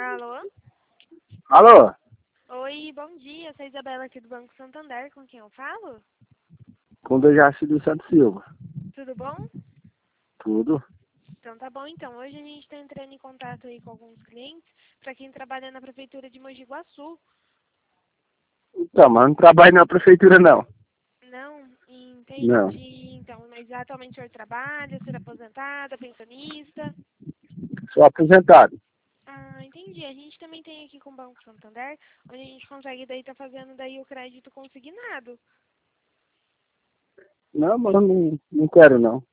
Alô? Alô? Oi, bom dia. Sou a Isabela aqui do Banco Santander. Com quem eu falo? Com o Dejaci do Santos Silva. Tudo bom? Tudo? Então tá bom então. Hoje a gente está entrando em contato aí com alguns clientes para quem trabalha na Prefeitura de Mogi Guaçu. Então, mas não trabalho na prefeitura, não. Não? Não. Entendi. Então, mas atualmente o senhor trabalha, o senhor é aposentada, pensionista? Sou aposentado. Ah, entendi. A gente também tem aqui com o Banco Santander, onde a gente consegue daí tá fazendo daí o crédito consignado. Não, mas não quero, não.